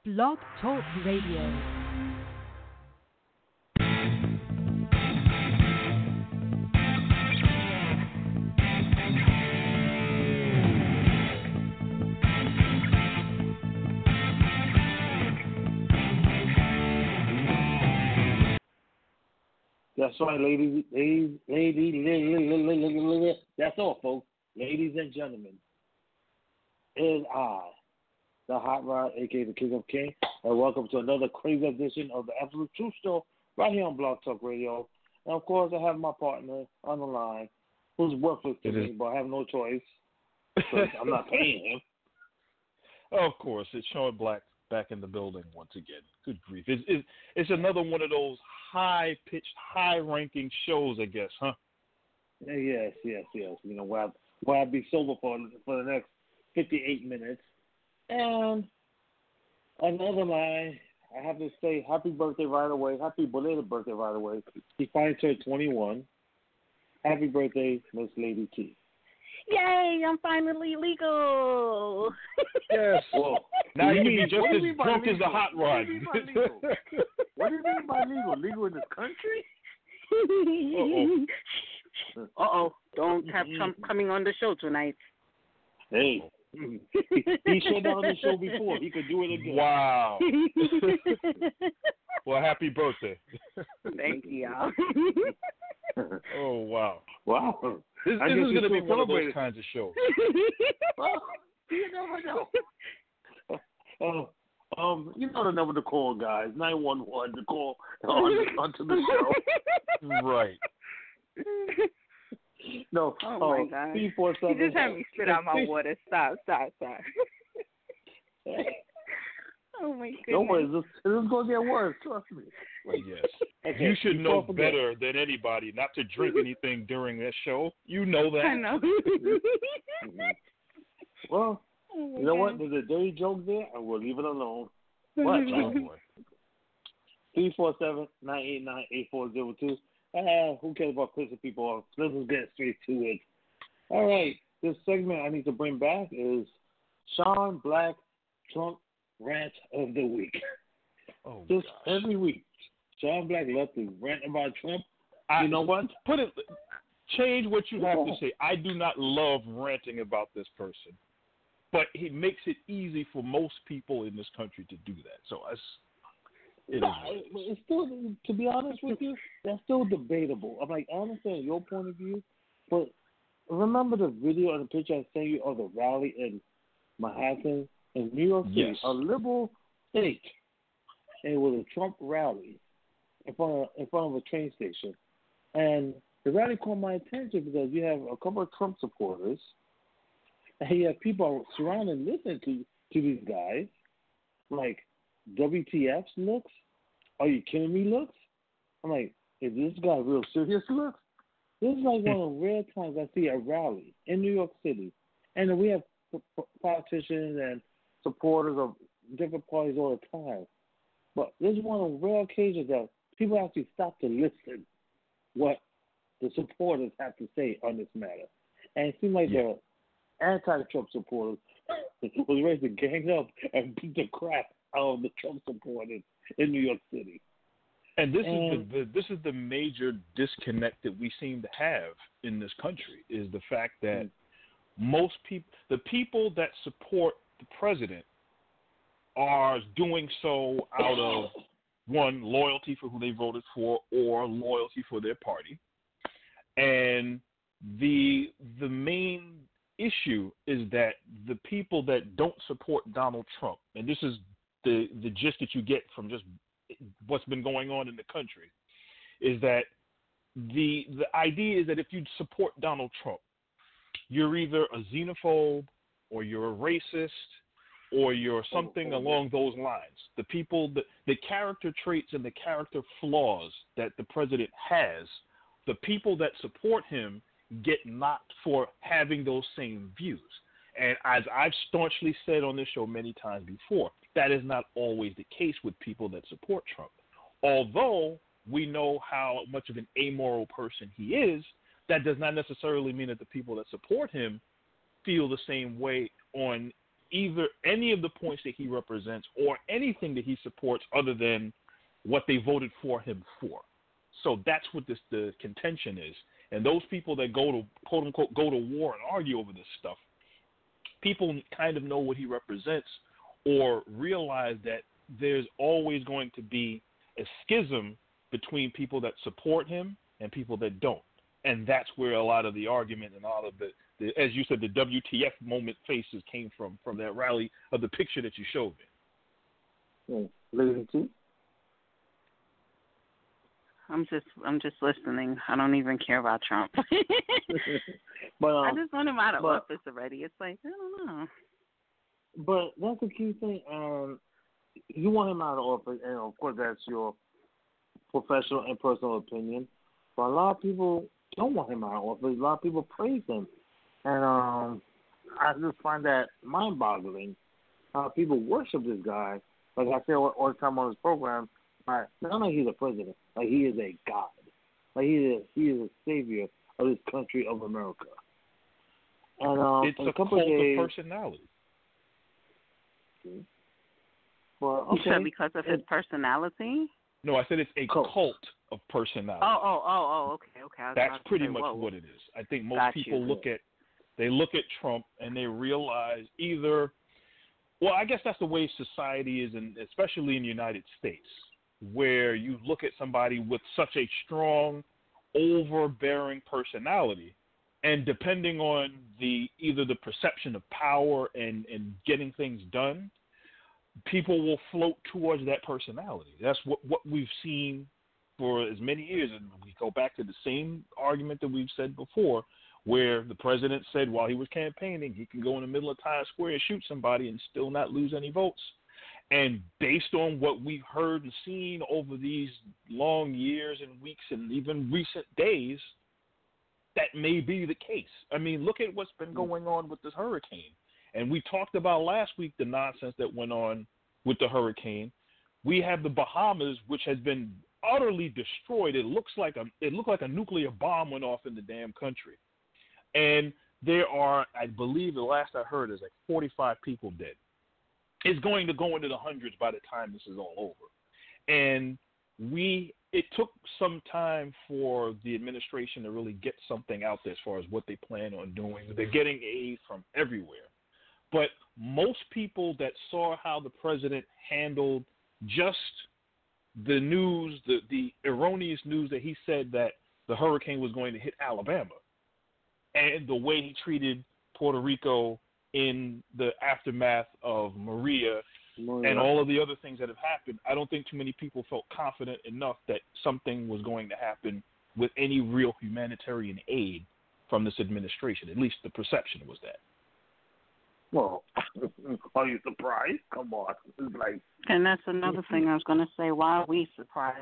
Blog Talk Radio. That's right, that's all, folks. Ladies and gentlemen, it is I, the Hot Rod, a.k.a. the King of King, and welcome to another crazy edition of the Absolute Truth Show right here on Blog Talk Radio. And, of course, I have my partner on the line who's worthless to me, but I have no choice because I'm not paying him. Of course, it's Sean Black back in the building once again. Good grief. It's another one of those high-pitched, high-ranking shows, I guess, huh? Yes. You know, where I'll be sober for the next 58 minutes. And another line, I have to say happy birthday right away. Happy belated birthday right away. He finally turned 21. Happy birthday, Miss Lady T. Yay, I'm finally legal. Yes. Well, now you can be just as drunk as the Hot Rod. What do you mean by legal? Legal in this country? Uh-oh. Don't have Trump coming on the show tonight. Hey. He shut down the show before. He could do it again. Wow. Well, happy birthday. Thank you, y'all. Oh, wow. Wow. This is going to be one of those kinds of shows. Well, you never know. You know the number to call, guys. 911 to call onto the show. Right. No. Oh my God. 347. You just had me spit out my water. Stop. Oh my goodness. Don't worry, this is going to get worse. Trust me. Yes. Okay, you should know better than anybody not to drink anything during this show. You know that. I know. Well, you know what? There's a dirty joke there, and we'll leave it alone. What? Oh, boy. 347-989-8402. Who cares about pissing people off? Let's just get straight to it. All right. This segment I need to bring back is Sean Black Trump Rant of the Week. Oh, just gosh. every week, Sean Black loves to rant about Trump. You know what? Change what you have to say. I do not love ranting about this person, but he makes it easy for most people in this country to do that. So it's still, to be honest with you, that's still debatable. I'm like, I understand your point of view, but remember the video and the picture I sent you of the rally in Manhattan in New York City, yes. a liberal state, and it was a Trump rally in front of a train station, and the rally caught my attention because you have a couple of Trump supporters, and you have people surrounding listening to these guys, like WTF's looks. Are you kidding me? Looks. I'm like, is this guy real serious? Looks. This is like one of the rare times I see a rally in New York City, and we have politicians and supporters of different parties all the time. But this is one of the rare occasions that people actually stop to listen what the supporters have to say on this matter. And it seemed like the anti-Trump supporters was ready to gang up and beat the crap out of the Trump supporters in New York City. And this is the major disconnect that we seem to have in this country, is the fact that most people, the people that support the president, are doing so out of, one, loyalty for who they voted for, or loyalty for their party. And the main issue is that the people that don't support Donald Trump, and this is the gist that you get from just what's been going on in the country, is that the idea is that if you support Donald Trump, you're either a xenophobe or you're a racist or you're something along those lines. The people, the character traits and the character flaws that the president has, the people that support him get knocked for having those same views. And as I've staunchly said on this show many times before, that is not always the case with people that support Trump. Although we know how much of an amoral person he is, that does not necessarily mean that the people that support him feel the same way on either any of the points that he represents or anything that he supports other than what they voted for him for. So that's what the contention is. And those people that go to, quote unquote, go to war and argue over this stuff, people kind of know what he represents or realize that there's always going to be a schism between people that support him and people that don't. And that's where a lot of the argument and all of the as you said, the WTF moment faces came from that rally of the picture that you showed me. Lady T? I'm just listening. I don't even care about Trump. But I just want him out of office already. It's like, I don't know. But that's the key thing. You want him out of office, and of course that's your professional and personal opinion. But a lot of people don't want him out of office. A lot of people praise him. And I just find that mind-boggling how people worship this guy. Like I say all the time on this program, not like he's a president, like he is a god. Like he is a savior of this country of America. And it's a cult of personality. Well, okay. You said because of his personality? No, I said it's a cult of personality. Okay. That's pretty much what it is. I think most people look at Trump and they realize either, well, I guess that's the way society is, especially in the United States, where you look at somebody with such a strong, overbearing personality, and depending on either the perception of power and getting things done, people will float towards that personality. That's what we've seen for as many years, and we go back to the same argument that we've said before, where the president said while he was campaigning, he can go in the middle of Times Square and shoot somebody and still not lose any votes. And based on what we've heard and seen over these long years and weeks and even recent days, that may be the case. I mean, look at what's been going on with this hurricane. And we talked about last week the nonsense that went on with the hurricane. We have the Bahamas, which has been utterly destroyed. It looked like a nuclear bomb went off in the damn country. And there are, I believe the last I heard is like 45 people dead. It's going to go into the hundreds by the time this is all over. And it took some time for the administration to really get something out there as far as what they plan on doing. They're getting aid from everywhere. But most people that saw how the president handled just the news, the erroneous news that he said that the hurricane was going to hit Alabama, and the way he treated Puerto Rico in the aftermath of Maria and all of the other things that have happened, I don't think too many people felt confident enough that something was going to happen with any real humanitarian aid from this administration. At least the perception was that. Well, are you surprised? Come on. And that's another thing I was going to say. Why are we surprised?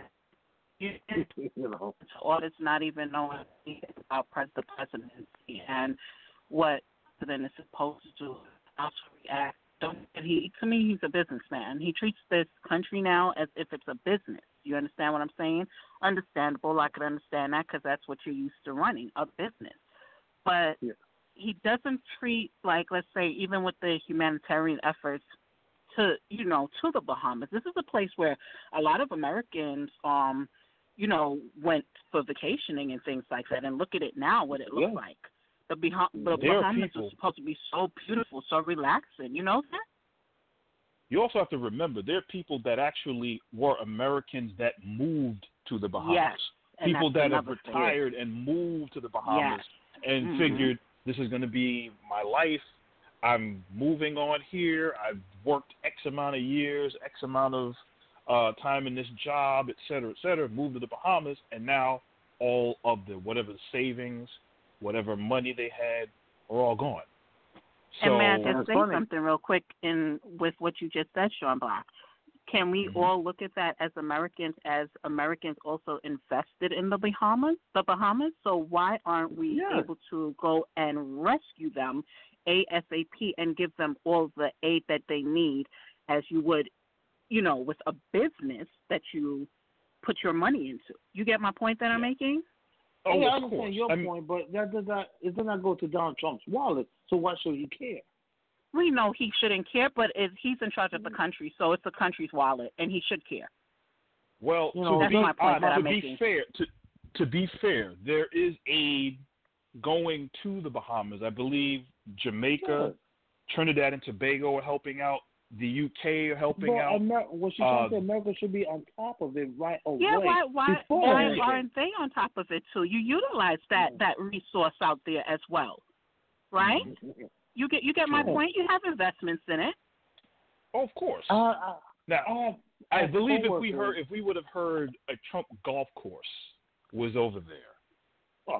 Or it's not even knowing about the presidency and what the president is supposed to do, how to react. To me, he's a businessman. He treats this country now as if it's a business. You understand what I'm saying? Understandable. I could understand that because that's what you're used to running, a business. But he doesn't treat, like, let's say, even with the humanitarian efforts to the Bahamas. This is a place where a lot of Americans, went for vacationing and things like that. And look at it now, what it looks like. The Bahamas are supposed to be so beautiful, so relaxing. You know that? You also have to remember, there are people that actually were Americans that moved to the Bahamas. Yes. People that have retired and moved to the Bahamas and figured, this is going to be my life. I'm moving on here. I've worked X amount of years, X amount of time in this job, et cetera, moved to the Bahamas, and now all of whatever savings, whatever money they had, are all gone. So, and may I just say something real quick with what you just said, Sean Black? Can we all look at that as Americans also invested in the Bahamas? So why aren't we able to go and rescue them ASAP and give them all the aid that they need, as you would, with a business that you put your money into? You get my point that I'm making? Oh, yeah, I understand your point, but it does not go to Donald Trump's wallet, so why should he care? we know he shouldn't care, but he's in charge of the country, so it's the country's wallet, and he should care. Well, that's my point that I'm making. To be fair, there is aid going to the Bahamas. I believe Jamaica, Trinidad and Tobago are helping out. The UK are helping out. What she's trying to say, America should be on top of it right away. Yeah, why aren't they on top of it too? You utilize that resource out there as well, right? You get my point. You have investments in it. Oh, of course. Now, I believe if we would have heard a Trump golf course was over there.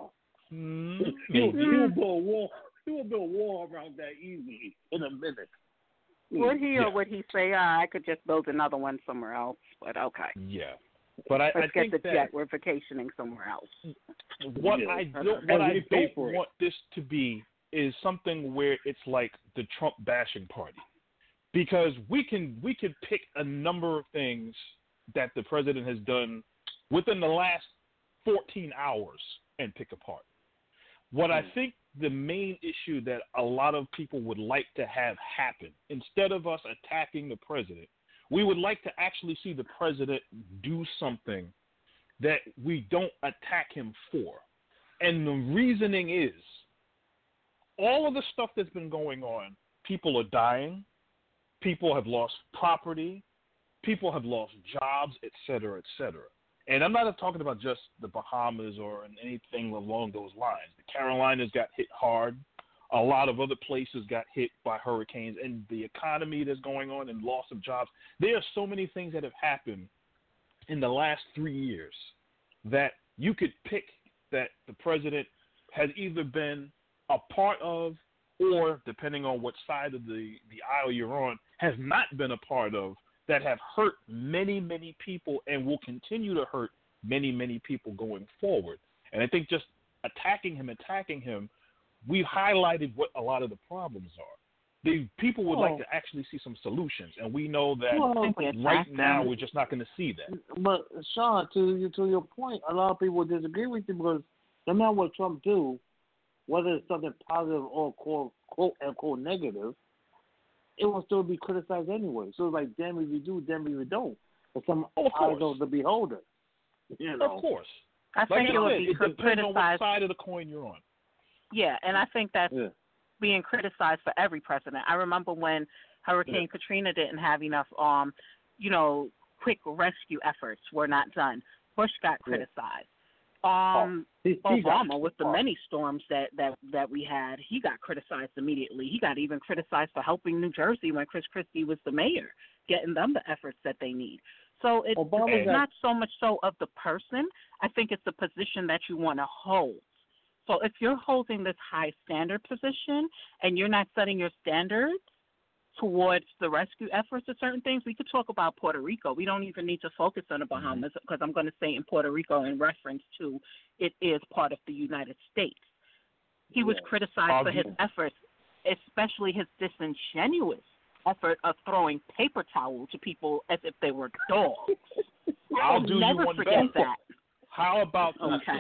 You will build a wall around that easily in a minute. Would he or would he say, I could just build another one somewhere else? But okay. Yeah. But I Let's think get the jet. We're vacationing somewhere else. What I don't want this to be is something where it's like the Trump bashing party. Because we could pick a number of things that the president has done within the last 14 hours and pick apart. What I think the main issue that a lot of people would like to have happen, instead of us attacking the president, we would like to actually see the president do something that we don't attack him for. And the reasoning is, all of the stuff that's been going on, people are dying, people have lost property, people have lost jobs, et cetera, et cetera. And I'm not talking about just the Bahamas or anything along those lines. The Carolinas got hit hard. A lot of other places got hit by hurricanes, and the economy that's going on and loss of jobs. There are so many things that have happened in the last 3 years that you could pick that the president has either been a part of or, depending on what side of the aisle you're on, has not been a part of, that have hurt many, many people and will continue to hurt many, many people going forward. And I think just attacking him, we've highlighted what a lot of the problems are. The people would like to actually see some solutions, and we know that right now we're just not going to see that. But, Sean, to your point, a lot of people disagree with you because no matter what Trump do, whether it's something positive or quote-unquote negative, it will still be criticized anyway. So it's like, damn if you do, damn if you don't. But some eyes of the beholder. You know? Of course. I think it would be criticized. Depends on what side of the coin you're on. Yeah, and I think that's being criticized for every president. I remember when Hurricane Katrina didn't have enough, quick rescue efforts were not done. Bush got criticized. Obama, with the many storms that we had, he got criticized immediately. He got even criticized for helping New Jersey when Chris Christie was the mayor, getting them the efforts that they need. So it's not so much so of the person. I think it's the position that you want to hold. So if you're holding this high standard position and you're not setting your standards towards the rescue efforts of certain things, we could talk about Puerto Rico. We don't even need to focus on the Bahamas because I'm going to say in Puerto Rico in reference to it is part of the United States. He was criticized for his efforts, especially his disingenuous effort of throwing paper towel to people as if they were dogs. I'll do never you one forget better. that. How about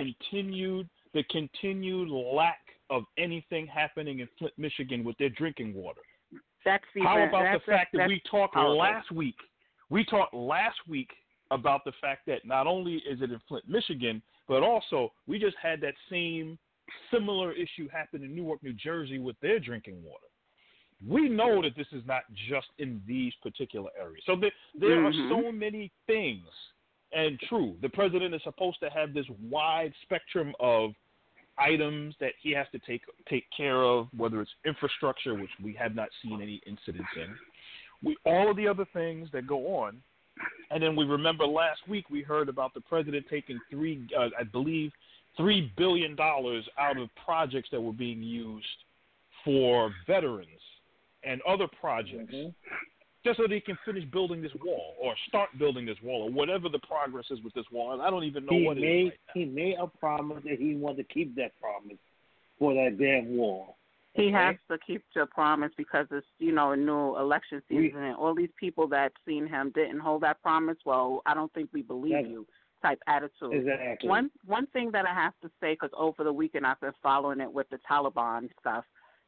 the continued lack of anything happening in Flint, Michigan with their drinking water? How about the fact that we talked last week? We talked last week about the fact that not only is it in Flint, Michigan, but also we just had that same similar issue happen in Newark, New Jersey with their drinking water. We know that this is not just in these particular areas. So there are so many things. And true, the president is supposed to have this wide spectrum of items that he has to take care of, whether it's infrastructure, which we have not seen any incidents in, all of the other things that go on. And then we remember last week we heard about the president taking $3 billion out of projects that were being used for veterans and other projects, just so they can finish building this wall or start building this wall or whatever the progress is with this wall. And I don't even know what it is right now. He made a promise and he wanted to keep that promise for that damn wall. He has to keep the promise because it's, a new election season and all these people that seen him didn't hold that promise. Well, I don't think we believe you type attitude. Exactly. One thing that I have to say, because over the weekend I've been following it with the Taliban stuff,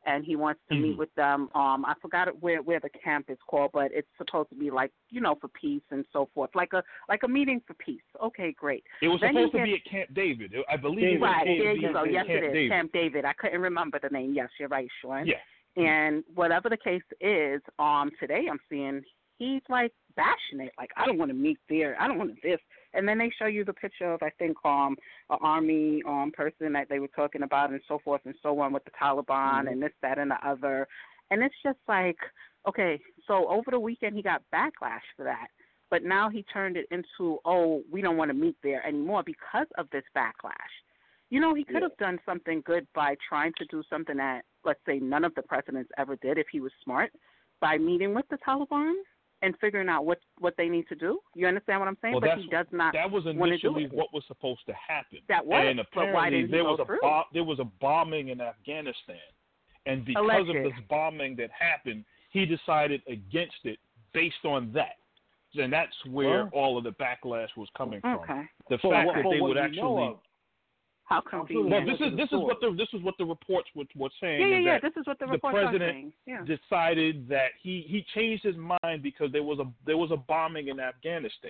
and he wants to meet with them. I forgot where the camp is called, but it's supposed to be like, for peace and so forth, like a meeting for peace. Okay, great. It was supposed to be at Camp David. I believe it was right. supposed There to be you go. Yes, Camp it is David. Camp David. I couldn't remember the name. Yes, you're right, Sean. Yeah. And whatever the case is, today I'm seeing he's like bashing it. Like, I don't want to meet there. I don't want to this. And then they show you the picture of, I think, an army person that they were talking about and so forth and so on with the Taliban and this, that, and the other. And it's just like, okay, so over the weekend he got backlash for that. But now he turned it into, we don't want to meet there anymore because of this backlash. He could have done something good by trying to do something that, let's say, none of the presidents ever did if he was smart, by meeting with the Taliban and figuring out what they need to do. You understand what I'm saying? Well, but he does not. That was initially what was supposed to happen. That was, and apparently but why didn't he go through? There was a bombing in Afghanistan, and because Alleged. of this bombing that happened, he decided against it based on that. And that's where all of the backlash was coming from. Okay. The fact that they would actually. How convenient. Well, this is what the reports were saying. Yeah. This is what the reports are saying. The president decided that he changed his mind because there was a bombing in Afghanistan.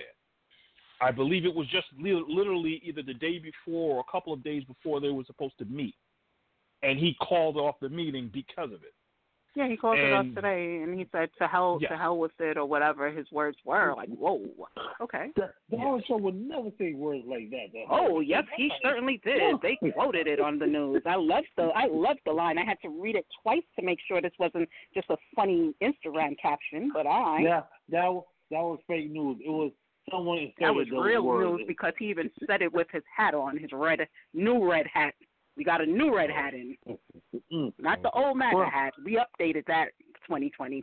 I believe it was just literally either the day before or a couple of days before they were supposed to meet, and he called off the meeting because of it. Yeah, he called it off today, and he said, to hell with it, or whatever his words were. Like, whoa, okay. Donald Trump would never say words like that. Yes, he certainly did. They quoted it on the news. I loved the line. I had to read it twice to make sure this wasn't just a funny Instagram caption, but that was fake news. It was someone inserted that was those real words. news because he even said it with his hat on, his new red hat. We got a new red hat in. Not the old MAGA hat. We updated that 2020.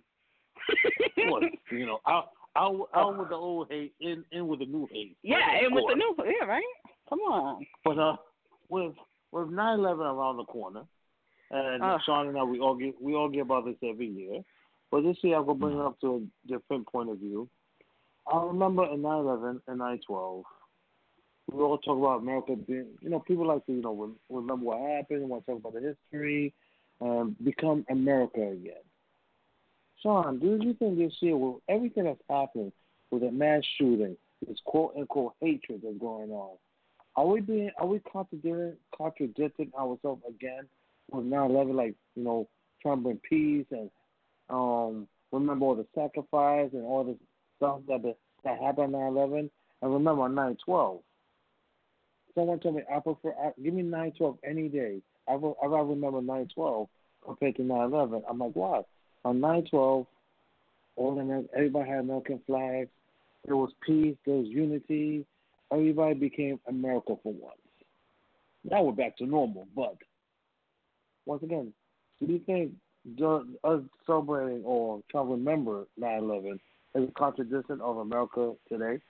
Out with the old hate, in with the new hate. Yeah, and with the new, right? Come on. But with 9/11 around the corner, and Sean and I, we all get about this every year. But this year, I'm gonna bring it up to a different point of view. I remember in 9/11 and 9/12. We all talk about America being, people like to, remember what happened, want to talk about the history, become America again. Sean, do you think this year, with everything that's happened, with a mass shooting, this quote-unquote hatred that's going on, are we contradicting ourselves again with 9/11, like, Trump and peace, and remember all the sacrifice and all the stuff that happened on 9/11, and remember on 9/12. Someone told me give me 9/12 any day. I remember 9/12 compared to 9/11. I'm like, why? On 9/12, everybody had American flags. There was peace. There was unity. Everybody became America for once. Now we're back to normal. But once again, do you think us celebrating or trying to remember 9/11 is a contradiction of America today?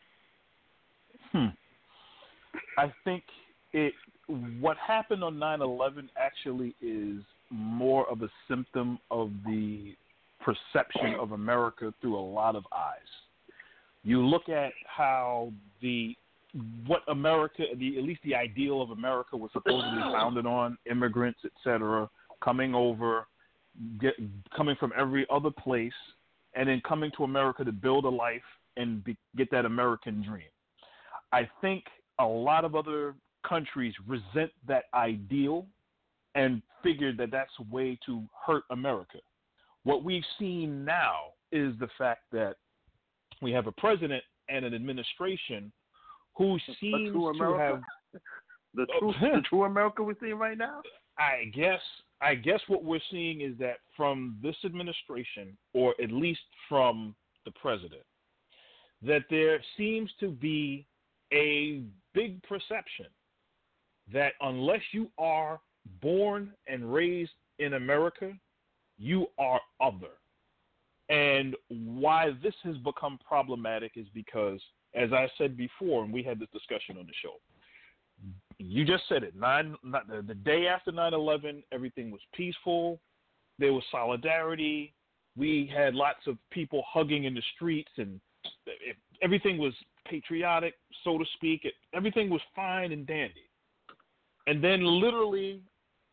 I think what happened on 9/11 actually is more of a symptom of the perception of America through a lot of eyes. You look at how what America, at least the ideal of America, was supposedly founded on, immigrants, etc., coming over, coming from every other place, and then coming to America to build a life and get that American dream. I think a lot of other countries resent that ideal and figured that that's a way to hurt America. What we've seen now is the fact that we have a president and an administration who seems to have the true America we're seeing right now. I guess what we're seeing is that from this administration, or at least from the president, that there seems to be a big perception that unless you are born and raised in America, you are other. And why this has become problematic is because, as I said before, and we had this discussion on the show, you just said it, the day after 9/11, everything was peaceful. There was solidarity. We had lots of people hugging in the streets, and everything was patriotic, so to speak. Everything was fine and dandy. And then literally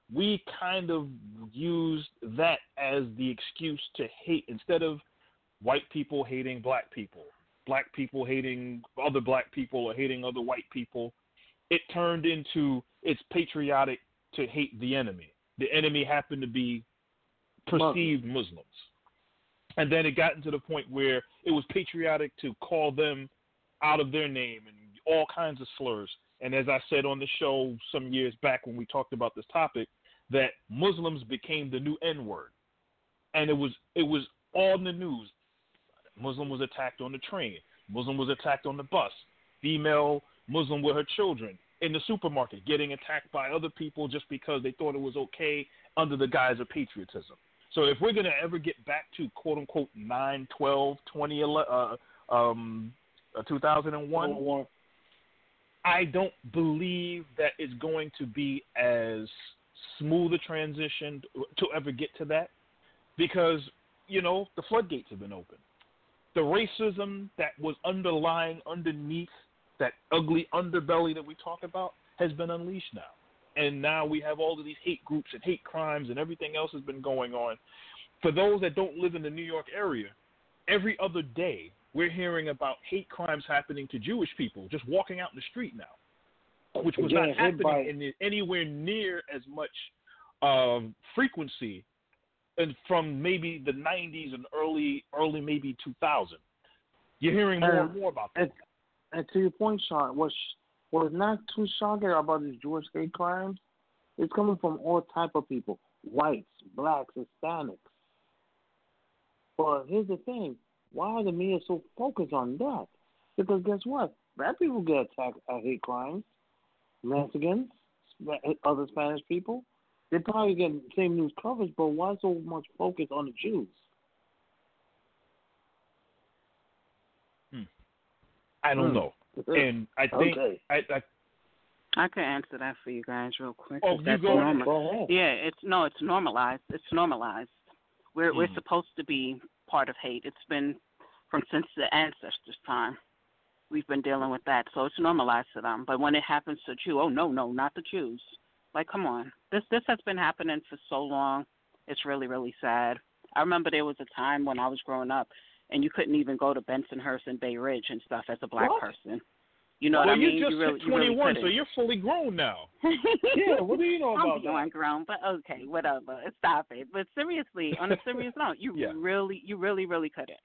we kind of used that as the excuse to hate instead of white people hating black people hating other black people or hating other white people. It turned into it's patriotic to hate the enemy. The enemy happened to be perceived Muslims. And then it got into the point where it was patriotic to call them out of their name and all kinds of slurs. And as I said on the show some years back when we talked about this topic, that Muslims became the new N-word. And it was all in the news. Muslim was attacked on the train. Muslim was attacked on the bus. Female Muslim with her children in the supermarket getting attacked by other people just because they thought it was okay under the guise of patriotism. So if we're going to ever get back to quote-unquote 2001, I don't believe that it's going to be as smooth a transition to ever get to that because, the floodgates have been opened. The racism that was underlying underneath that ugly underbelly that we talk about has been unleashed now. And now we have all of these hate groups and hate crimes and everything else has been going on. For those that don't live in the New York area, every other day we're hearing about hate crimes happening to Jewish people just walking out in the street now, which was not happening anywhere near as much frequency and from maybe the 90s and early maybe 2000. You're hearing more and more about that. And to your point, Sean, what's not too shocking about these Jewish hate crimes, it's coming from all type of people, whites, blacks, Hispanics. But here's the thing, why are the media so focused on that? Because guess what? Black people get attacked at hate crimes. Mexicans, other Spanish people, they probably get the same news coverage, but why so much focus on the Jews? I don't know. And I think I can answer that for you guys real quick. Oh, you go ahead. Yeah, it's normalized. It's normalized. We're supposed to be part of hate. It's been since the ancestors' time. We've been dealing with that, so it's normalized to them. But when it happens to Jew, oh no, not the Jews. Like, come on. This has been happening for so long. It's really, really sad. I remember there was a time when I was growing up, and you couldn't even go to Bensonhurst and Bay Ridge and stuff as a black person. You know what I mean? You just hit 21, so you're fully grown now. Yeah, what do you know about that? I'm grown, but okay, whatever. Stop it. But seriously, on a serious note, you really, really couldn't.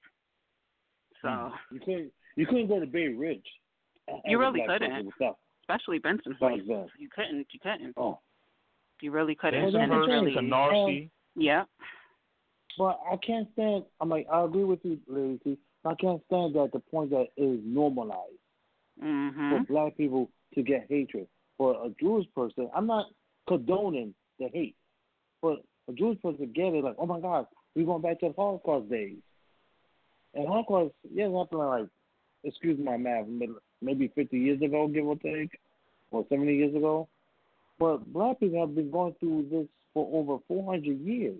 So you couldn't go to Bay Ridge. You really couldn't, especially Bensonhurst. You couldn't. Oh, you really couldn't. Bensonhurst, Canarsie. Yeah. But I can't stand. I agree with you, Lady. I can't stand that the point that it is normalized for black people to get hatred. For a Jewish person, I'm not condoning the hate, but a Jewish person get it like, oh my God, we're going back to the Holocaust days. And Holocaust, it happened like, excuse my math, maybe 50 years ago, give or take, or 70 years ago. But black people have been going through this for over 400 years.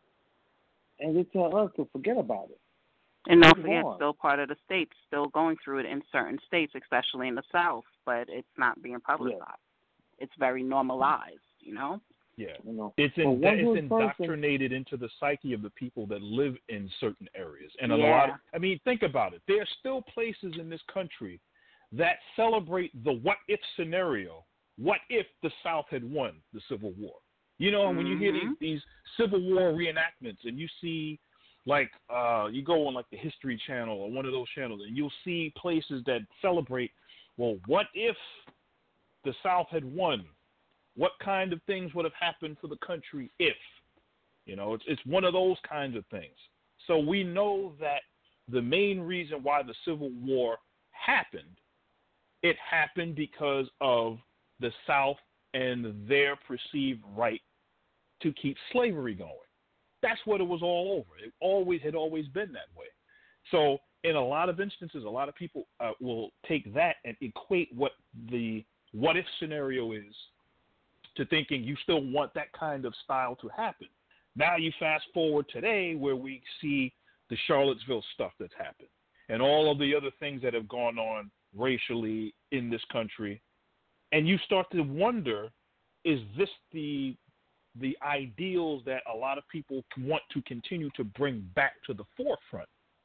And they tell us to forget about it. And don't forget, still part of the states, still going through it in certain states, especially in the South, but it's not being publicized. Yeah. It's very normalized, Yeah. It's indoctrinated into the psyche of the people that live in certain areas. And think about it. There are still places in this country that celebrate the what-if scenario. What if the South had won the Civil War? When you hear these Civil War reenactments and you see, you go on, the History Channel or one of those channels, and you'll see places that celebrate, well, what if the South had won? What kind of things would have happened for the country if? It's one of those kinds of things. So we know that the main reason why the Civil War happened, it happened because of the South and their perceived right to keep slavery going. That's what it was all over. It had always been that way. So in a lot of instances, a lot of people will take that and equate what the what-if scenario is to thinking you still want that kind of style to happen. Now you fast forward today where we see the Charlottesville stuff that's happened and all of the other things that have gone on racially in this country, and you start to wonder, is this the the ideals that a lot of people want to continue to bring back to the forefront.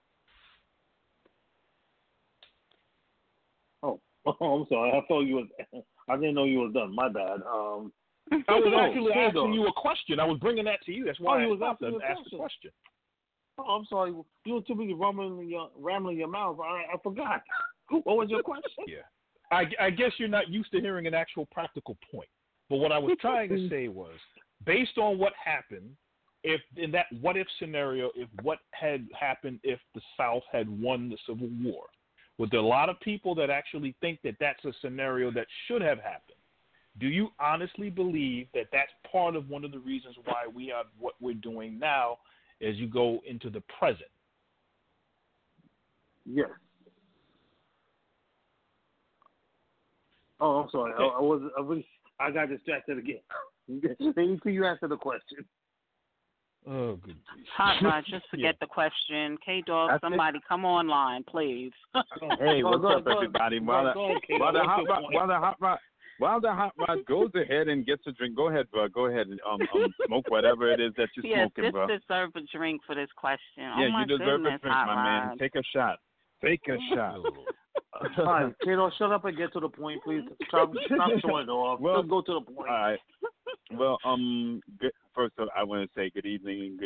Oh, I'm sorry. I thought you was. I didn't know you was done. My bad. I was actually asking you a question. I was bringing that to you. That's why I asked the question. Oh, I'm sorry. You were too busy rambling your mouth. I forgot. What was your question? Yeah. I guess you're not used to hearing an actual practical point. But what I was trying to say was, based on what happened, if in that what-if scenario, if what had happened if the South had won the Civil War, with a lot of people that actually think that that's a scenario that should have happened, do you honestly believe that that's part of one of the reasons why we have what we're doing now as you go into the present? Yes. Oh, I'm sorry. I got distracted again. Let me you answer the question. Oh, good. Hot Rod, just forget the question. K-Dog, somebody come online, please. Hey, what's up, everybody? While the hot rod goes ahead and gets a drink, go ahead, bro. Go ahead and smoke whatever it is that you're smoking, bro. Yes, deserve a drink for this question. Yeah, my you deserve goodness, a drink, Hot my Rod. man. Take a shot. Take a shot. All right, Kato, shut up and get to the point, please. Stop showing it off. Well, just go to the point. All right. Well, first of all, I want to say good evening.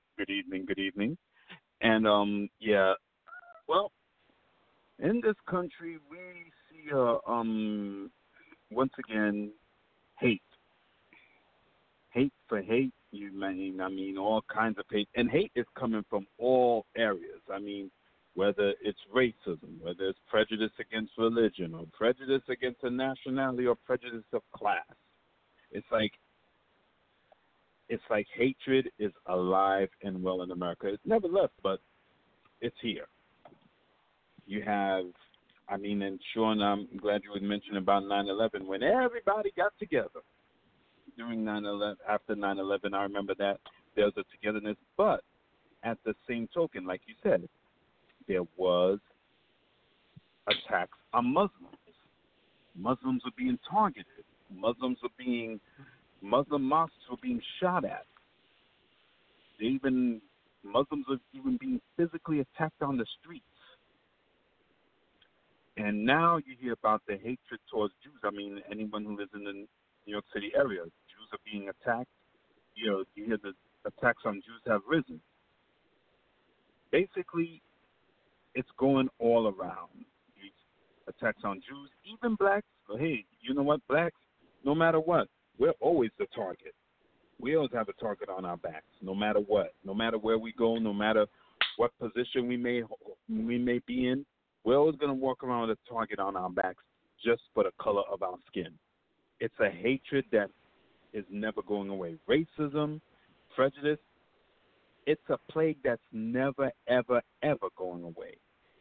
And, yeah, well, in this country, we see, once again, hate. Hate for hate, all kinds of hate. And hate is coming from all areas. I mean, whether it's racism, whether it's prejudice against religion, or prejudice against a nationality, or prejudice of class. It's like hatred is alive and well in America. It's never left, but it's here. You have, and Sean, I'm glad you would mention about 9/11. When everybody got together during 9/11, after 9/11, I remember that there was a togetherness. But at the same token, like you said, there was attacks on Muslims. Muslims were being targeted. Muslim mosques were being shot at. Muslims were even being physically attacked on the streets. And now you hear about the hatred towards Jews. Anyone who lives in the New York City area, Jews are being attacked. You hear the attacks on Jews have risen. Basically, it's going all around. These attacks on Jews, even blacks. But hey, you know what, blacks, no matter what, we're always the target. We always have a target on our backs, no matter what. No matter where we go, no matter what position we may be in, we're always going to walk around with a target on our backs just for the color of our skin. It's a hatred that is never going away. Racism, prejudice, it's a plague that's never, ever, ever going away.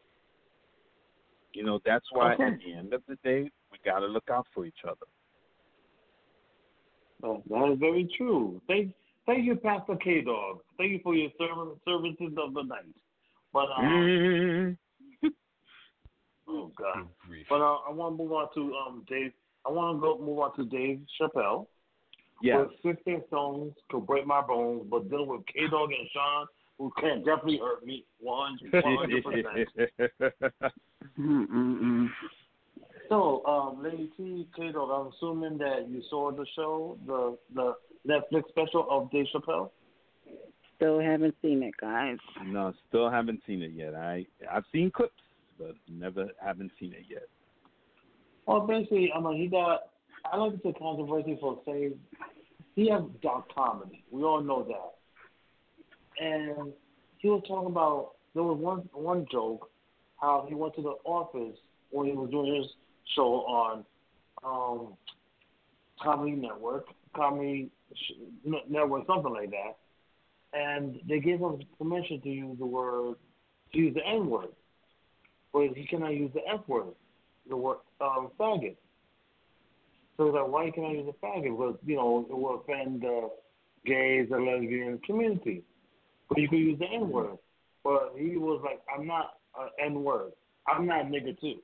That's why at the end of the day, we got to look out for each other. Oh, that is very true. Thank you, Pastor K-Dog. Thank you for your services of the night. But oh God. But I want to move on to Dave. I want to move on to Dave Chappelle. Yeah. With 16 stones could break my bones, but dealing with K-Dog and Sean, who can definitely hurt me 100%. So, Lady T, K-Dog, I'm assuming that you saw the show, the Netflix special of Dave Chappelle? Still haven't seen it, guys. No, still haven't seen it yet. I've seen clips, but haven't seen it yet. Well, basically, he got, I like to say controversy for saying he has dark comedy. We all know that. And he was talking about, there was one joke, how he went to the office when he was doing his show on Comedy Network, something like that. And they gave him permission to use the N-word. But he cannot use the F-word, the word faggot. So he's like, why can I use a faggot? Because, it will offend the gays and lesbian community. But you can use the N-word. But he was like, I'm not an N-word. I'm not nigga too.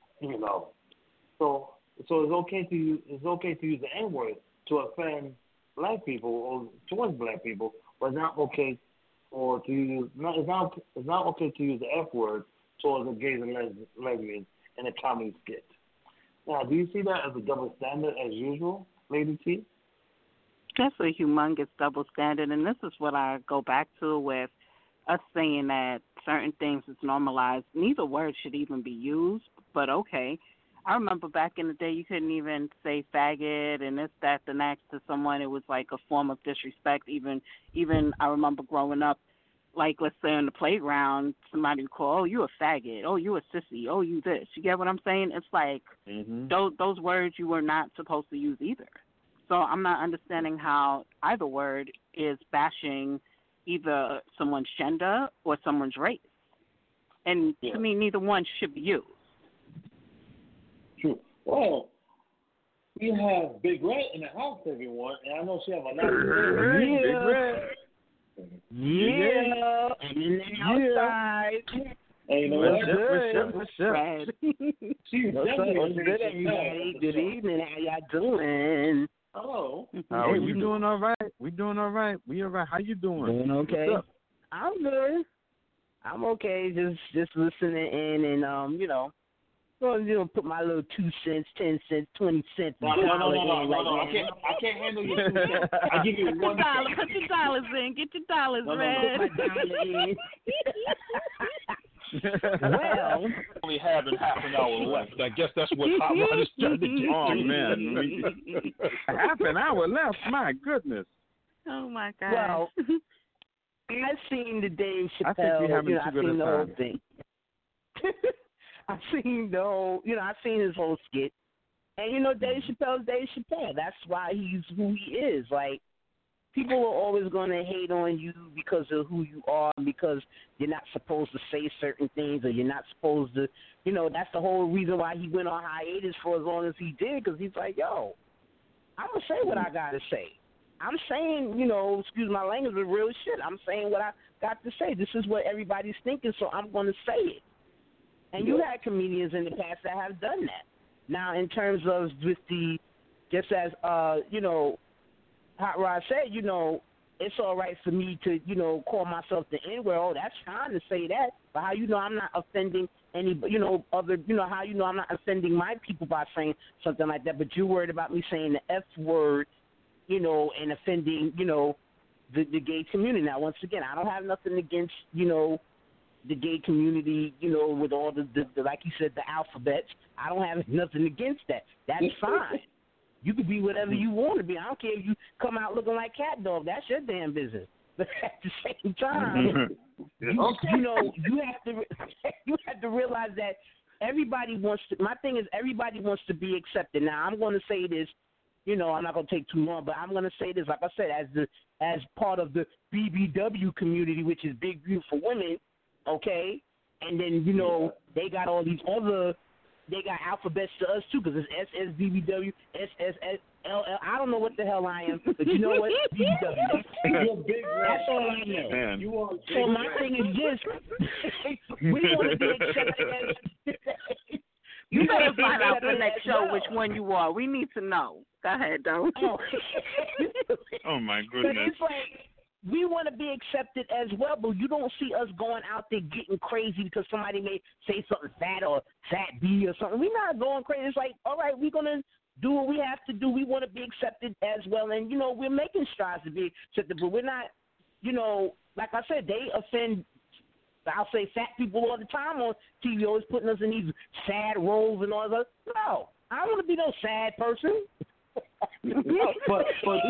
So it's okay to use the N-word to offend black people or towards black people, but it's not okay or to use it's not okay to use the F word towards the gays and lesbians in a comedy skit. Now, do you see that as a double standard as usual, Lady T? That's a humongous double standard, and this is what I go back to with us saying that certain things is normalized. Neither word should even be used, but okay. I remember back in the day you couldn't even say faggot and this, that, the next to someone. It was like a form of disrespect. Even I remember growing up, like let's say on the playground, somebody would call, oh, you a faggot, oh, you a sissy, oh, you this. You get what I'm saying? It's like those words you were not supposed to use either. So I'm not understanding how either word is bashing either someone's gender or someone's race. And to me, neither one should be used. True. Well, we have Big Red in the house, everyone, and I know she have a lot of Big Red. Yeah. And in the outside. Hey, you know What's up? What's good, everybody? Good evening. How y'all doing? Oh. We doing all right. We doing all right. We all right. How you doing? Doing okay. I'm good. I'm okay. Just listening in and put my little 2 cents, 10 cents, 20 cents. No. I can't handle your 2 cents. I give you $1. Put your dollars in. Get your dollars, Red. Put my dollar in. Well, only having half an hour left. I guess that's what Hot Rod is trying to get. Oh man, half an hour left. My goodness. Oh my God. Well, I've seen the Dave Chappelle. I think you're having too good a the whole time. thing. I've seen the whole. I've seen his whole skit, and Dave Chappelle's Dave Chappelle. That's why he's who he is. Like, people are always going to hate on you because of who you are, because you're not supposed to say certain things, or you're not supposed to, that's the whole reason why he went on hiatus for as long as he did, because he's like, yo, I'm going to say what I got to say. I'm saying, excuse my language, but real shit. I'm saying what I got to say. This is what everybody's thinking, so I'm going to say it. And you had comedians in the past that have done that. Now, in terms of with the, just as, Hot Rod said, it's all right for me to, call myself the N-word. Oh, that's fine to say that. But how I'm not offending any, how I'm not offending my people by saying something like that. But you're worried about me saying the F word, and offending, the gay community. Now, once again, I don't have nothing against, the gay community, with all the like you said, the alphabets. I don't have nothing against that. That's fine. You could be whatever you want to be. I don't care if you come out looking like Cat Dog. That's your damn business. But at the same time, you have to realize that everybody wants to. My thing is, everybody wants to be accepted. Now, I'm going to say this. I'm not going to take too long, but I'm going to say this. Like I said, as part of the BBW community, which is Big Beautiful Women, okay. And then they got all these other. They got alphabets to us, too, because it's SSBBW, SSSLL. I don't know what the hell I am, but you know what? BBW. That's all I know. Man. So my thing is this. We want to be accepted as... You better find out for next show which one you are. We need to know. Go ahead, though. Oh, my But goodness. it's like... We want to be accepted as well, but you don't see us going out there getting crazy because somebody may say something fat or fat B or something. We're not going crazy. It's like, all right, we're going to do what we have to do. We want to be accepted as well. And, we're making strides to be accepted, but we're not, like I said, they offend, I'll say fat people all the time on TV, always putting us in these sad roles and all that. No, I don't want to be no sad person. but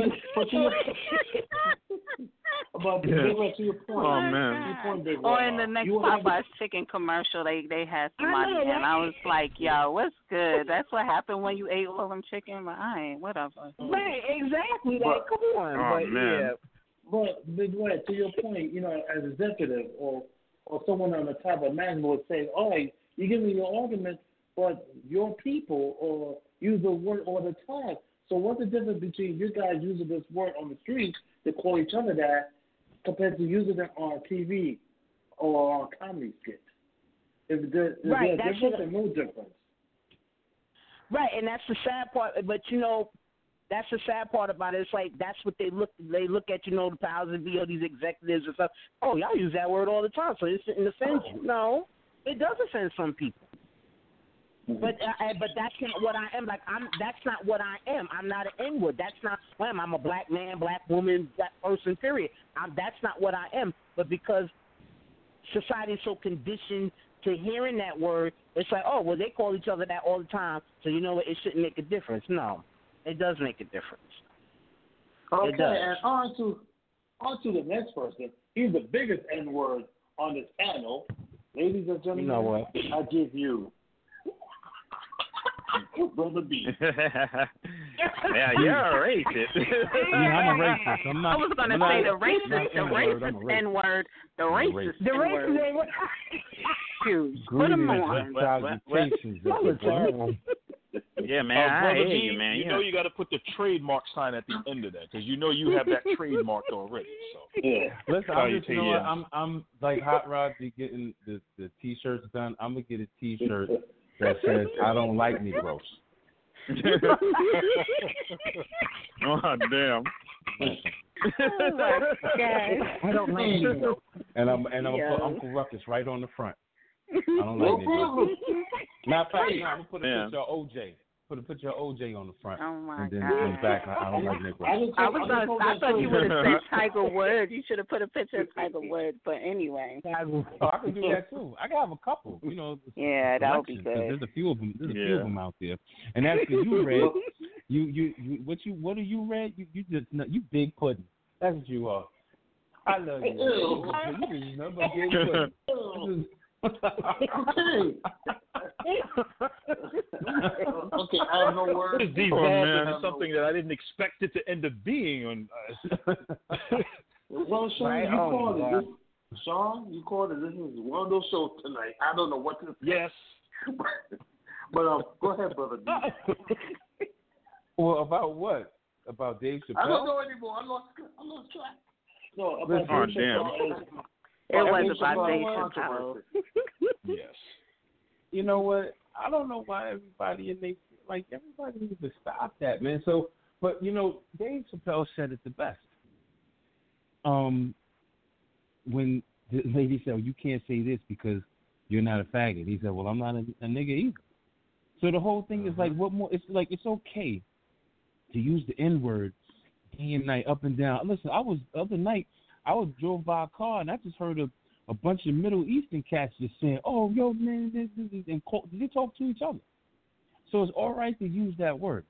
to your point. Oh man. Or in the next Popeye's chicken commercial, they had somebody, and I was like, "Yo, what's good?" That's what happened when you ate all them chicken. But I ain't whatever. Right, exactly. Like, come on. Oh but, man. Yeah. But Big Red, to your point, as executive or someone on the top of management would say, all right, you give me your argument, but your people or use the word all the time. So what's the difference between you guys using this word on the street to call each other that compared to using it on TV or on a comedy skit? Is there a difference or no difference? Right, and that's the sad part. But, That's the sad part about it. It's like that's what they look at, the powers that be, all these executives and stuff. Oh, y'all use that word all the time, so it offends you. No, it does offend some people. But that's not what I am. That's not what I am. I'm not an N-word. That's not what I am. I'm a black man, black woman, black person, period. That's not what I am. But because society is so conditioned to hearing that word, it's like, oh, well, they call each other that all the time, so you know what, it shouldn't make a difference. No, it does make a difference. Okay, it does. And on to the next person. He's the biggest N-word on this panel. Ladies and gentlemen, you know what? I give you Brother B. Yeah, you're a racist. I'm a racist. I'm not. I was going to say the racist N-word, the racist N-word. Shoot, put them on. Yeah, man, I hear you, man. You know you got to put the trademark sign at the end of that because you know you have that trademarked already. So yeah, listen, I'm like Hot Rod be getting the T-shirts done. I'm gonna get a T-shirt that says I don't like Negroes. Oh damn. Oh my God. I don't like you. And I'm gonna put Uncle Ruckus right on the front. I don't like Negroes. Matter of fact, I'm gonna put a picture of OJ. Put a picture of OJ on the front. Oh my and then God. in the back, I don't like Negroes. I thought you would have said Tiger Woods. You should have put a picture of Tiger Woods. But anyway. Oh, I can do that too. I can have a couple. Yeah, that would be good. There's a few of them. There's a few of them out there. And that's because you read. What are you read? You big pudding. That's what you are. I love you. You just number big pudding. Okay, I have no words. It's devolved into something that I didn't expect it to end up being on. Well, Sean, you called it. Sean, you called it. This is one of those shows tonight. I don't know what to say. Yes. But go ahead, brother. Well, about what? About Dave Chappelle? I don't know anymore. I lost track. No, about Dave Chappelle. It was about Dave Chappelle. Yes. You know what? I don't know why everybody needs to stop that, man. So, but Dave Chappelle said it the best. When the lady said, "You can't say this because you're not a faggot," he said, "Well, I'm not a nigga either." So the whole thing is like, what more? It's like it's okay to use the N-word day and night, up and down. Listen, the other night I drove by a car and I just heard a bunch of Middle Eastern cats just saying, "Oh, yo, man, this," and they talk to each other. So it's all right to use that word,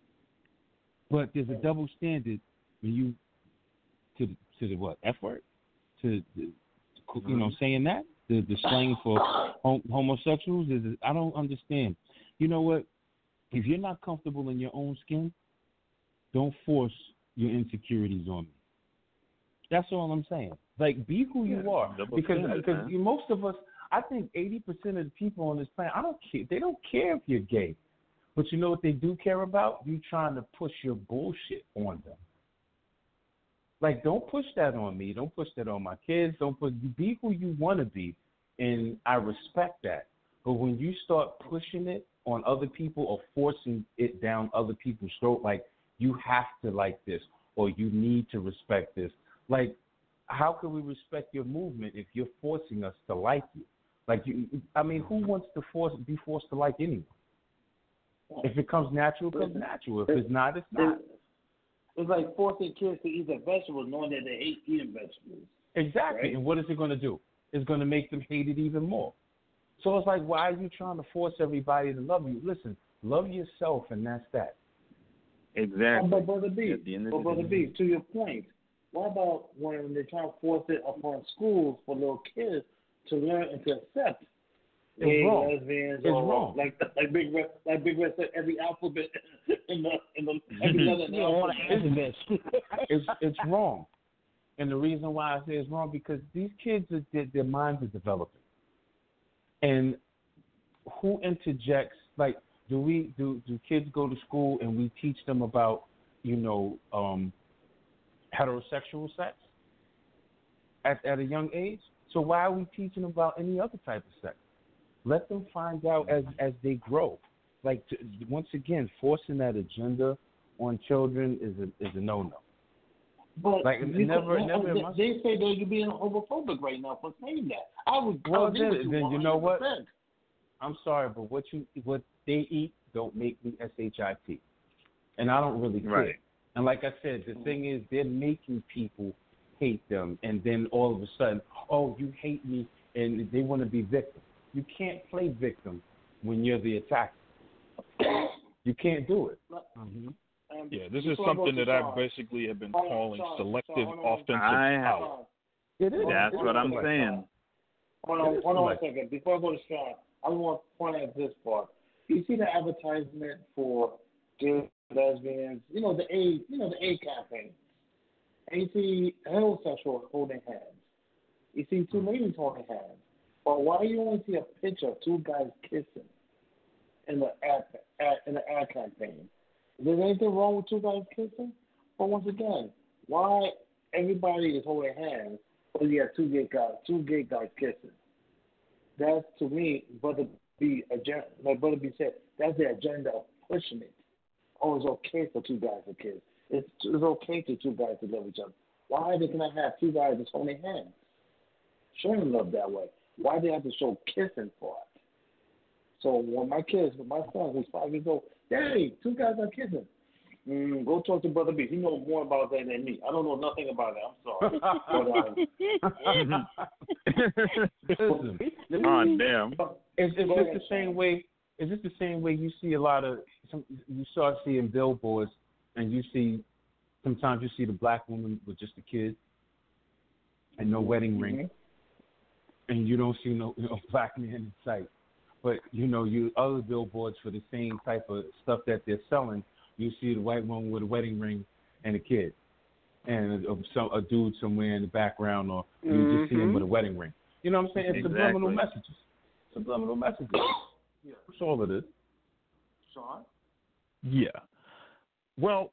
but there's a double standard when you to the what F word to saying that the slang for homosexuals is. I don't understand. You know what? If you're not comfortable in your own skin, don't force your insecurities on me. That's all I'm saying. Like, be who you are. Because most of us, I think 80% of the people on this planet, I don't care. They don't care if you're gay. But you know what they do care about? You trying to push your bullshit on them. Like, don't push that on me. Don't push that on my kids. Be who you want to be. And I respect that. But when you start pushing it on other people or forcing it down other people's throat, like, you have to like this or you need to respect this. Like, how can we respect your movement if you're forcing us to like you? Like, who wants to be forced to like anyone? If it comes natural, it comes natural. If it's not, it's not. It's like forcing kids to eat their vegetables knowing that they hate eating vegetables. Exactly. Right? And what is it going to do? It's going to make them hate it even more. So it's like, why are you trying to force everybody to love you? Listen, love yourself, and that's that. Exactly. But Brother B, to your point, what about when they try to force it upon schools for little kids to learn and to accept gay, lesbians, or wrong. Like Big Red said, every alphabet in the every letter in the alphabet. It's wrong, and the reason why I say it's wrong because these kids, their minds are developing, and who interjects? Like, do kids go to school and we teach them about heterosexual sex at a young age? So why are we teaching them about any other type of sex? Let them find out as they grow. Like, once again, forcing that agenda on children is a no-no. But like never. They say that you're being homophobic right now for saying that. I would. Well, then you know what? I'm sorry, but what they eat don't make me SHIT, and I don't really care. Right. And like I said, the thing is, they're making people hate them, and then all of a sudden, oh, you hate me, and they want to be victims. You can't play victim when you're the attacker. You can't do it. Mm-hmm. Yeah, this is something that I basically have been calling selective offensive power. It is. That's what I'm saying. Hold on 1 second. Before I go to Sean, I want to point out this part. You see the advertisement for gay, lesbians, the A campaign. And you see heterosexuals holding hands. You see two ladies holding hands. But why do you only see a picture of two guys kissing in the ad campaign? Is there anything wrong with two guys kissing? But once again, why everybody is holding hands, but you have two gay guys kissing? That's, to me, Brother B said, that's the agenda of pushing it. Oh, it's okay for two guys to kiss. It's okay for two guys to love each other. Why they cannot have two guys that's holding hands? Showing love that way. Why they have to show kissing for it? So when my son who's 5 years old, Daddy, two guys are kissing. Go talk to Brother B. He knows more about that than me. I don't know nothing about that. I'm sorry. Oh, damn. Is this the same way? Is this the same way you see you start seeing billboards, and sometimes you see the black woman with just a kid and no wedding ring, and you don't see no black man in sight. But, you other billboards for the same type of stuff that they're selling, you see the white woman with a wedding ring and a kid, and a dude somewhere in the background, or you just see him with a wedding ring. You know what I'm saying? It's subliminal messages. Subliminal messages. Yeah. That's all it is. Sean? Yeah. Well,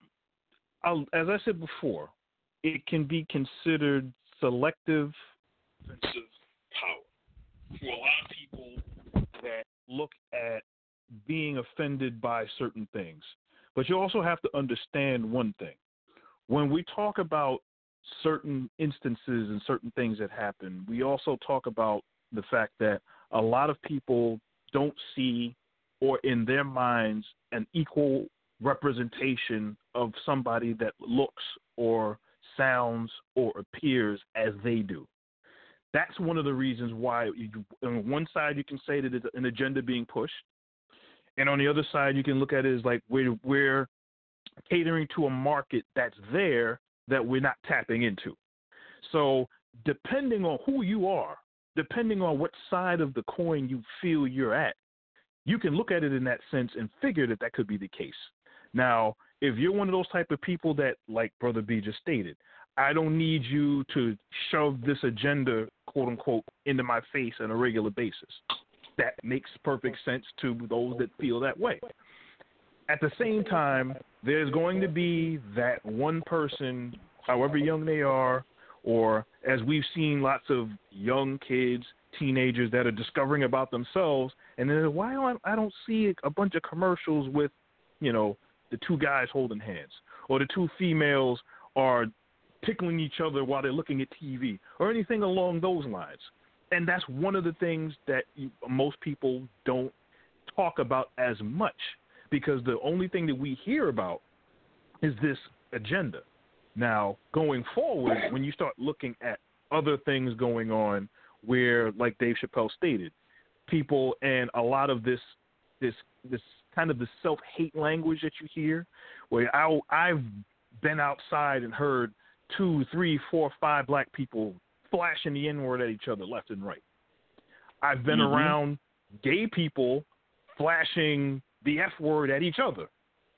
as I said before, it can be considered selective offensive power. For a lot of people that look at being offended by certain things. But you also have to understand one thing. When we talk about certain instances and certain things that happen, we also talk about the fact that a lot of people don't see, or in their minds, an equal representation of somebody that looks or sounds or appears as they do. That's one of the reasons why on one side you can say that it's an agenda being pushed, and on the other side you can look at it as like we're catering to a market that's there that we're not tapping into. So depending on who you are, depending on what side of the coin you feel you're at, you can look at it in that sense and figure that could be the case. Now, if you're one of those type of people that, like Brother B just stated, I don't need you to shove this agenda, quote unquote, into my face on a regular basis. That makes perfect sense to those that feel that way. At the same time, there's going to be that one person, however young they are, or as we've seen lots of young kids, teenagers that are discovering about themselves, and then why I don't see a bunch of commercials with, the two guys holding hands, or the two females are tickling each other while they're looking at TV, or anything along those lines. And that's one of the things that most people don't talk about as much, because the only thing that we hear about is this agenda. Now, going forward, when you start looking at other things going on where, like Dave Chappelle stated, people and a lot of this kind of the self-hate language that you hear, where I've been outside and heard 2, 3, 4, 5 black people flashing the N-word at each other left and right. I've been around gay people flashing the F-word at each other.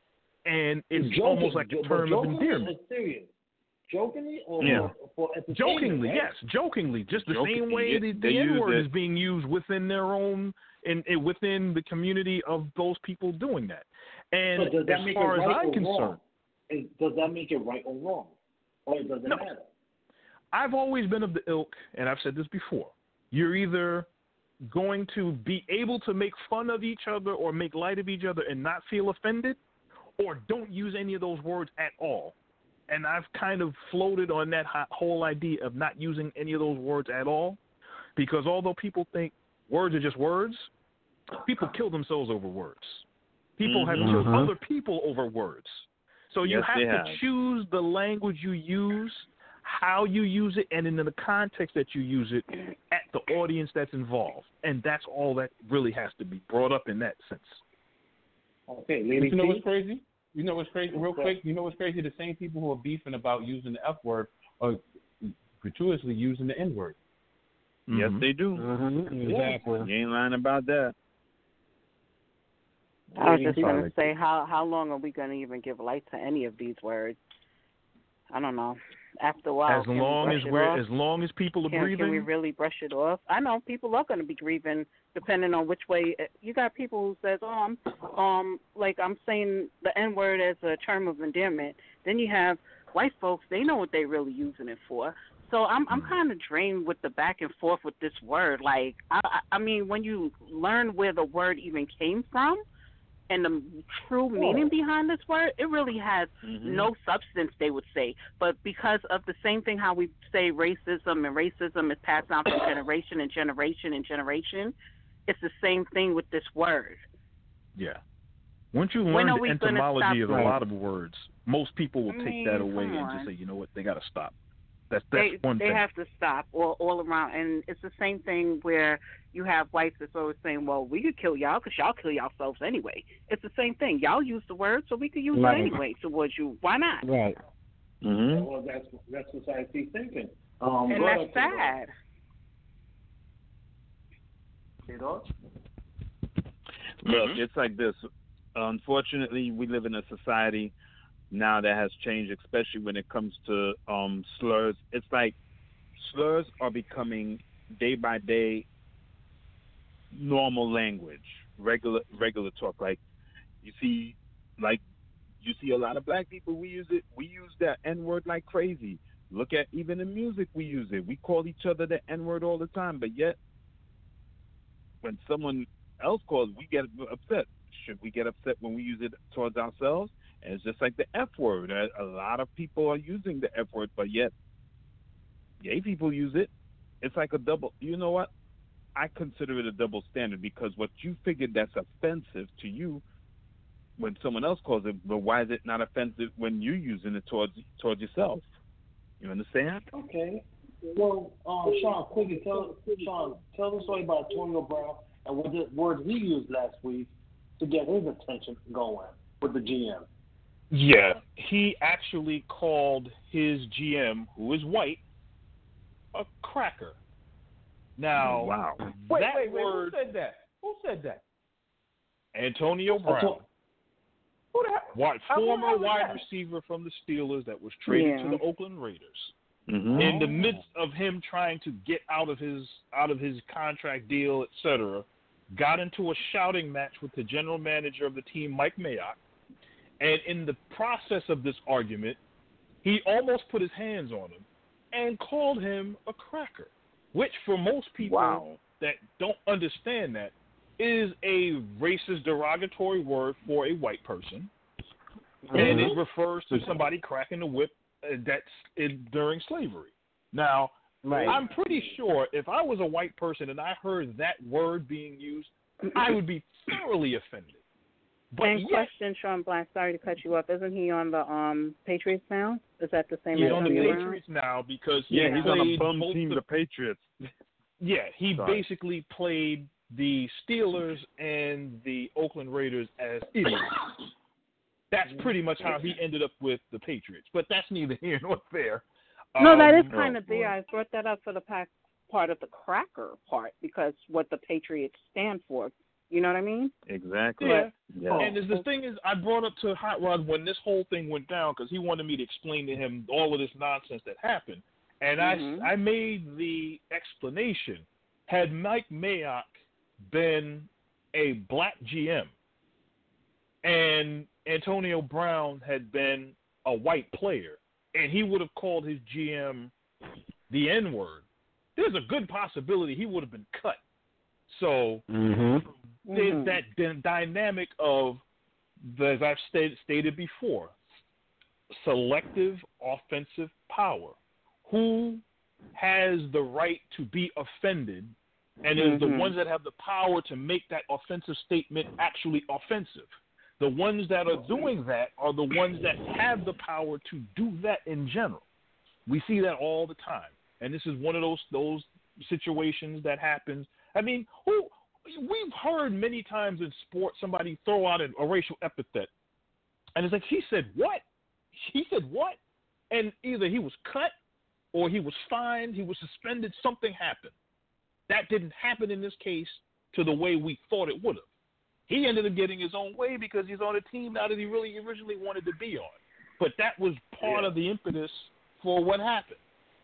And it's almost like a term of endearment. Jokingly or for jokingly, right? Yes, jokingly. Just the Jokingly, same way the N-word is being used within their own and within the community of those people doing that. And as far as I'm concerned, does that make it right or wrong? Or it doesn't matter? I've always been of the ilk, and I've said this before, you're either going to be able to make fun of each other or make light of each other and not feel offended, or don't use any of those words at all. And I've kind of floated on that whole idea of not using any of those words at all, because although people think words are just words, people kill themselves over words. People have killed other people over words. So you have to choose the language you use, how you use it, and in the context that you use it at the audience that's involved. And that's all that really has to be brought up in that sense. Okay, you know what's crazy? You know what's crazy? Real quick, you know what's crazy? The same people who are beefing about using the F word are gratuitously using the N word. Yes, they do. Exactly. You ain't lying about that. I was just going to say, how long are we going to even give light to any of these words? I don't know. After a while, as long as people are breathing, can we really brush it off? I know people are going to be grieving, depending on which way. You got people who says, "Oh, I'm saying the N word as a term of endearment." Then you have white folks; they know what they're really using it for. So I'm kind of drained with the back and forth with this word. Like, I mean, when you learn where the word even came from and the true meaning behind this word, it really has no substance, they would say. But because of the same thing how we say racism is passed down from generation and generation and generation, it's the same thing with this word. Yeah. Once you learn the etymology of a lot of words, most people will take that away and just say, you know what, they got to stop. That's one thing. They have to stop all around. And it's the same thing where you have whites that's always saying, well, we could kill y'all because y'all kill yourselves anyway. It's the same thing. Y'all use the word, so we could use it anyway towards you. Why not? Right. Well, that's society thinking. And that's sad. Look, it's like this. Unfortunately, we live in a society now that has changed, especially when it comes to slurs. It's like slurs are becoming day by day normal language, regular talk. Like you see a lot of black people. We use that N word like crazy. Look at even in music, we use it. We call each other the N word all the time, but yet when someone else calls, we get upset. Should we get upset when we use it towards ourselves? And it's just like the F word. A lot of people are using the F word, but yet gay people use it. It's like a double. You know what? I consider it a double standard, because what you figured that's offensive to you when someone else calls it, but why is it not offensive when you're using it towards yourself? You understand? Okay. Well, Sean, quickly tell the story about Antonio Brown and what the word he used last week to get his attention going with the GM. Yeah, he actually called his GM, who is white, a cracker. Now, wow. Wait, who said that? Who said that? Antonio Brown. Who the hell? Former wide receiver from the Steelers that was traded to the Oakland Raiders. In the midst of him trying to get out of his contract deal, etc., got into a shouting match with the general manager of the team, Mike Mayock. And in the process of this argument, he almost put his hands on him and called him a cracker, which for most people that don't understand that is a racist derogatory word for a white person. And it refers to somebody cracking the whip during slavery. Now, I'm pretty sure if I was a white person and I heard that word being used, I would be thoroughly offended. But question, Sean Black, sorry to cut you off. Isn't he on the Patriots now? Is that the same? He's on the Patriots now because he's on a bum team, the Patriots. Yeah, he basically played the Steelers and the Oakland Raiders as idiots. That's pretty much how he ended up with the Patriots. But that's neither here nor there. No, that is kind of there. I brought that up for the part of the cracker part, because what the Patriots stand for. You know what I mean? Exactly. Yeah. And the thing is, I brought up to Hot Rod when this whole thing went down, because he wanted me to explain to him all of this nonsense that happened. And I made the explanation. Had Mike Mayock been a black GM and Antonio Brown had been a white player and he would have called his GM the N-word, there's a good possibility he would have been cut. So there's that dynamic of as I've stated before, selective offensive power. Who has the right to be offended, and is the ones that have the power to make that offensive statement actually offensive. The ones that are doing that are the ones that have the power to do that in general. We see that all the time, and this is one of those situations that happens. I mean, we've heard many times in sports somebody throw out a racial epithet, and it's like, he said what? He said what? And either he was cut or he was fined, he was suspended, something happened. That didn't happen in this case to the way we thought it would have. He ended up getting his own way because he's on a team now that he really originally wanted to be on. But that was part of the impetus for what happened.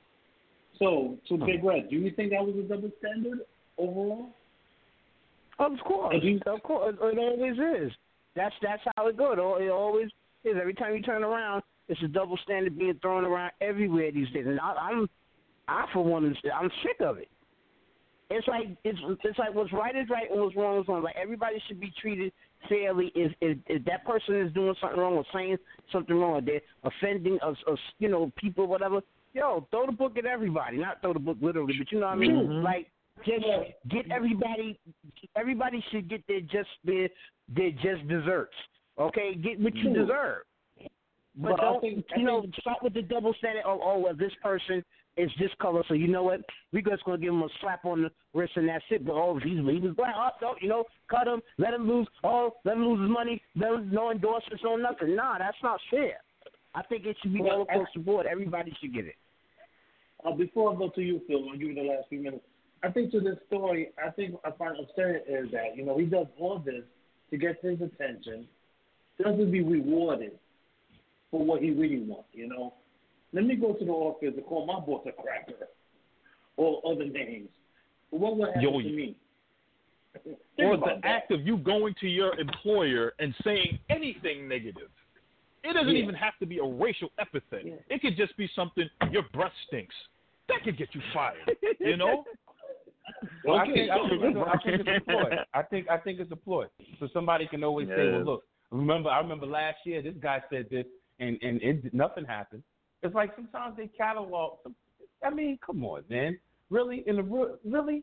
So Big Red, do you think that was a double standard overall? Of course. Of course. It always is. That's how it goes. It always is. Every time you turn around, it's a double standard being thrown around everywhere these days. And I for one, I'm sick of it. It's like what's right is right and what's wrong is wrong. Like, everybody should be treated fairly. If that person is doing something wrong or saying something wrong, or they're offending us, people, whatever. Yo, throw the book at everybody. Not throw the book literally, but you know what I mean. Mm-hmm. Like, just get everybody. Everybody should get their just desserts. Okay, get what you deserve. But don't start with the double standard. Well, this person is this color, so you know what? We're just gonna give him a slap on the wrist and that's it. But he was black. Cut him, let him lose. Let him lose his money. No endorsements, no nothing. Nah, that's not fair. I think it should be all across the board. Everybody should get it. Before I go to you, Phil, I'll give you the last few minutes. I think to this story, I find upsetting is that he does all this to get his attention, doesn't be rewarded for what he really wants. Let me go to the office and call my boss a cracker or other names. What would happen to me? Or the act of you going to your employer and saying anything negative. It doesn't even have to be a racial epithet. Yeah. It could just be something, your breath stinks. That could get you fired, Well, I think it's a ploy. I think it's a ploy. So somebody can always say, well, look, I remember last year this guy said this and nothing happened. It's like sometimes they catalog. I mean, come on, man. Really? Really?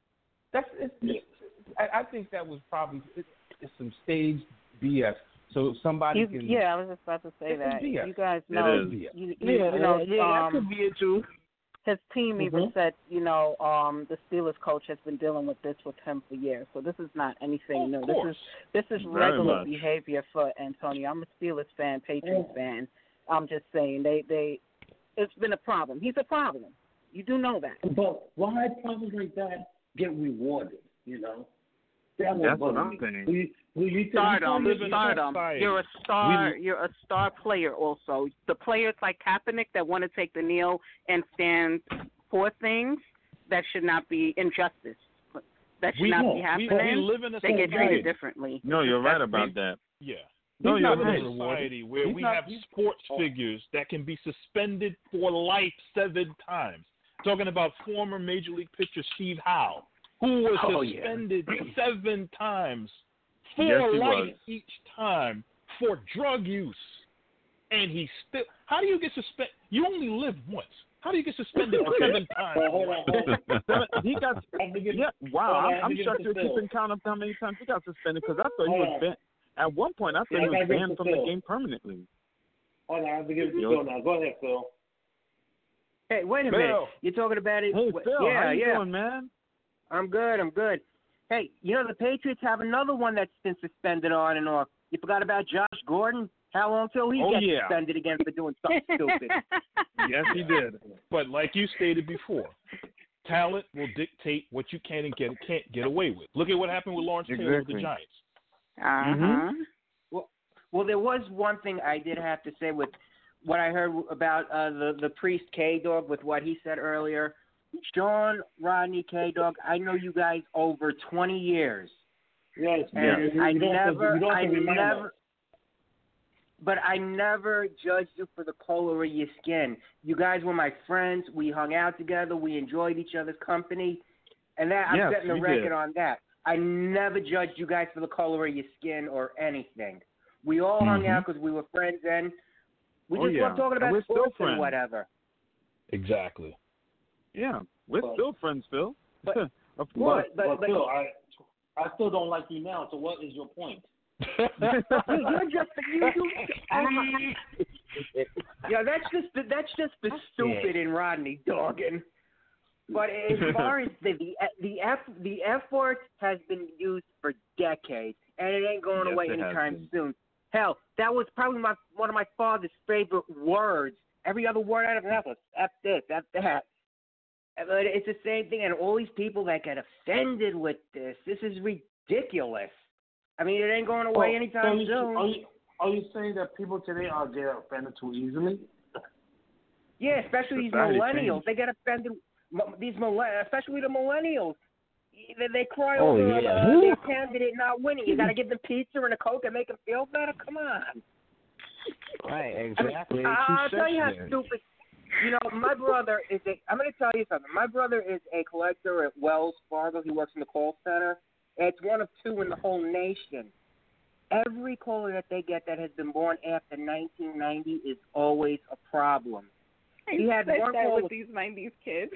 I think that was probably it's some staged BS. So somebody can. Yeah, I was just about to say that. BS. You guys know. That could be it too. His team even said, the Steelers coach has been dealing with this with him for years. So this is not anything new. This is regular behavior for Antonio. I'm a Steelers fan, Patriots fan. I'm just saying it's been a problem. He's a problem. You do know that. But why problems like that get rewarded? That's what I'm saying. Stardom. You're a star. You're a star player. Also, the players like Kaepernick that want to take the kneel and stand for things that should not be injustice. That should not be happening. They get treated differently. No, you're right about that. Yeah. No, you're right. in a society where we have sports figures that can be suspended for life 7 times. Talking about former Major League pitcher Steve Howe, who was suspended 7 times for life each time for drug use. And he still – how do you get suspended? You only live once. How do you get suspended 7 times? Hold on. He got – wow, I'm shocked you're keeping count of how many times he got suspended because I thought he was banned. At one point, I thought he was banned from the game permanently. Hold on, I have to give it to Phil now. Go ahead, Phil. Hey, wait a minute. You're talking about it? Hey, Phil, how you doing, man? I'm good. Hey, the Patriots have another one that's been suspended on and off. You forgot about Josh Gordon? How long till he gets suspended again for doing something stupid? Yes, he did. But like you stated before, talent will dictate what you can and can't get away with. Look at what happened with Lawrence Taylor with the Giants. Well, there was one thing I did have to say with what I heard about the priest K-Dog with what he said earlier. Sean Rodney K-Dog, I know you guys over 20 years. Yes, and I never judged you for the color of your skin. You guys were my friends. We hung out together. We enjoyed each other's company. And that I'm setting a record on that. I never judged you guys for the color of your skin or anything. We all hung out because we were friends, and we just love talking about sports and whatever. Exactly. Yeah, we're still friends, Phil. But, of course. But Phil, I still don't like you now. So what is your point? You're just yeah. That's just the stupid in Rodney dogging. But as far as the F word has been used for decades, and it ain't going away anytime soon. Hell, that was probably one of my father's favorite words. Every other word out of his mouth was F this, F that. But it's the same thing, and all these people that get offended with this is ridiculous. I mean, it ain't going away anytime soon. Are you saying that people today get offended too easily? Yeah, especially these millennials. They get offended. Especially the millennials. They cry over their candidate not winning. You got to give them pizza and a Coke and make them feel better? Come on. Right, exactly. I'll tell you how stupid. You know, my brother I'm going to tell you something. My brother is a collector at Wells Fargo. He works in the call center. It's one of two in the whole nation. Every caller that they get that has been born after 1990 is always a problem. He had one call with these 90s kids.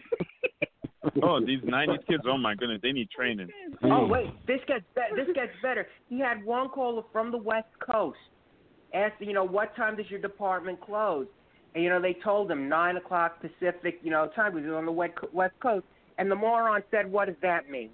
Oh, these 90s kids, oh my goodness, they need training. Oh, wait, this gets better. He had one caller from the West Coast. Asked, what time does your department close? And, they told him 9 o'clock Pacific, time, because he was on the West Coast. And the moron said, what does that mean?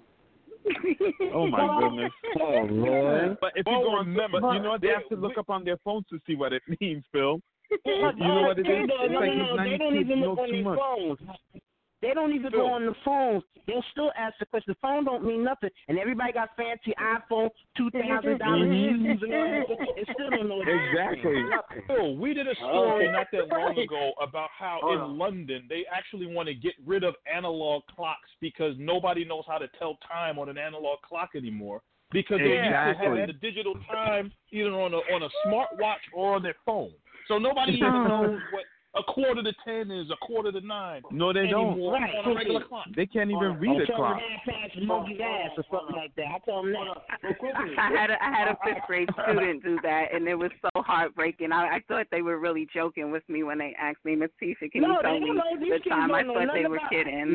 Oh, my goodness. Oh, Lord. But if you go on, but you know what, they have to look up on their phones to see what it means, Phil. You know what it is? It's like these 90s kids know too much. They don't even go on the phone. They'll still ask the question. The phone don't mean nothing. And everybody got fancy iPhone, $2,000 shoes and all that. They still don't know that. Exactly. Oh, we did a story not that long ago about how in London they actually want to get rid of analog clocks because nobody knows how to tell time on an analog clock anymore. Because they used to have the digital time either on a smartwatch or on their phone. So nobody even knows what a quarter to 10 is, a quarter to 9. No, they don't. Right. On a regular clock. They can't even read a clock. Monkey's ass or something like that. I told him that. I had a fifth grade student do that, and it was so heartbreaking. I thought they were really joking with me when they asked me, Miss Tisha, can you tell me the time? I thought they were kidding.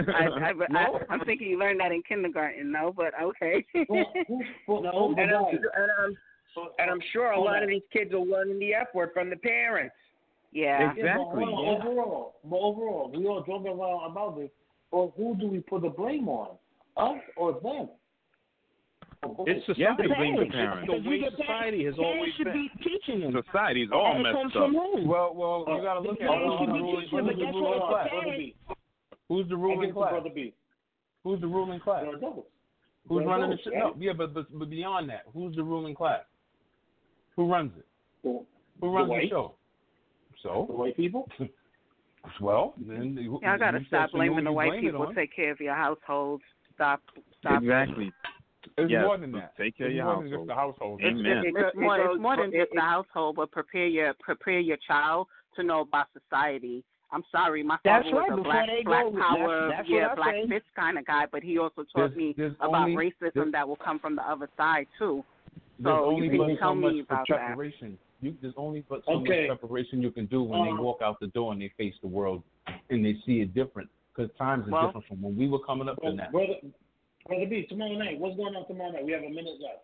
I'm thinking you learned that in kindergarten, no? But okay. No, and I'm sure a lot of these kids are learning the F word from the parents. Yeah. Exactly. Overall, we all joke around about this. But who do we put the blame on? Us or them? It's society. The way society has always been. Be teaching them. Society's all messed up. Well, you got to look at who's the ruling class? Who's the ruling class? Who's running the show? No, yeah, but beyond that, who's the ruling class? Who runs it? Who runs the show? So the white people. Well, then y'all gotta stop blaming the white people. Take care of your household. Stop. Exactly. It's more than that. Take care of your household. Just the household. It's more than just the household, but prepare your child to know about society. I'm sorry, my father was a black power, black fist kind of guy, but he also taught me about racism that will come from the other side too. So you can tell me about that. There's only so much preparation you can do when they walk out the door and they face the world and they see it different. Because times are different from when we were coming up to now. Brother B, tomorrow night, what's going on tomorrow night? We have a minute left.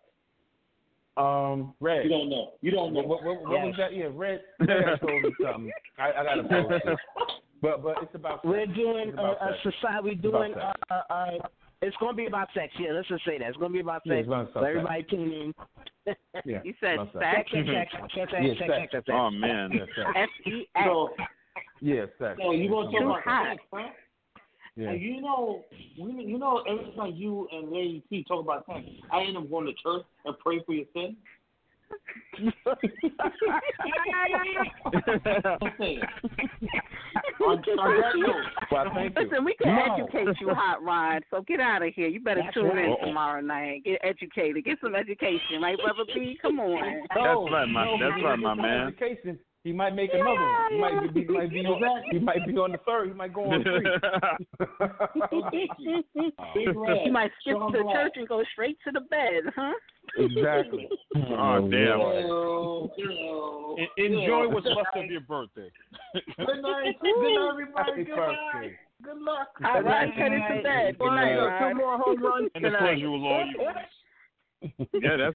Red. You don't know. What was that? Yeah, Red told me something. I got to post it. But it's about we're doing a society. We're doing it's going to be about sex. Yeah, let's just say that. It's going to be about sex. So everybody tune in. Yeah. You said sex? Sex. Oh, man. S-E-X. Yeah, sex. So you going to talk about sex, huh? Yeah. And you know, every time you and Lady T talk about sex, I end up going to church and pray for your sin. Listen, we can educate you, Hot Rod. So get out of here. You better tune in tomorrow night. Get educated. Get some education, right, Brother B? Come on. That's right, my man. Education. He might make another one. He might be on the third. He might go on three. He might skip to church and go straight to the bed, huh? Exactly. Oh, damn. Enjoy what's left of your birthday. Good night. Good night, everybody. Happy Goodbye. birthday. Good luck. All right, cut it to bed. Good night, Two more home runs And the tonight. pleasure was all yours. Yeah, that's